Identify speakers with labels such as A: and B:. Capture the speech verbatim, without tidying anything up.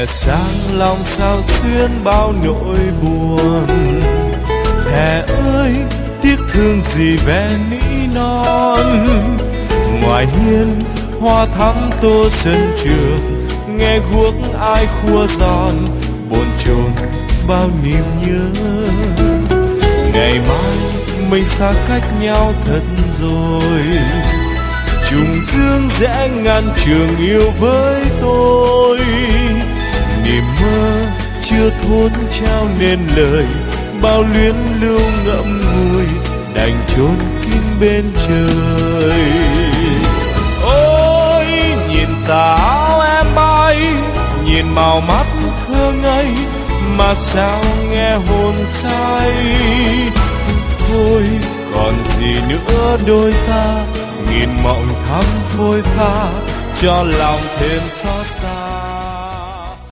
A: hè sang lòng sao xuyên bao nỗi buồn. Hè ơi tiếc thương gì ve nỉ non, ngoài hiên hoa thắm tô sân trường, nghe guốc ai khua giòn bồn chồn bao niềm nhớ. Ngày mai mình xa cách nhau thật rồi, trùng dương rẽ ngăn trường yêu với tôi. Niềm mơ chưa thốt trao nên lời, bao luyến lưu ngậm ngùi đành chôn kín bên trời. Ôi nhìn tà áo em bay, nhìn màu mắt thơ ngây mà sao nghe hồn say. Thôi còn gì nữa đôi ta, nghìn mộng thắm phôi pha cho lòng thêm xót xa.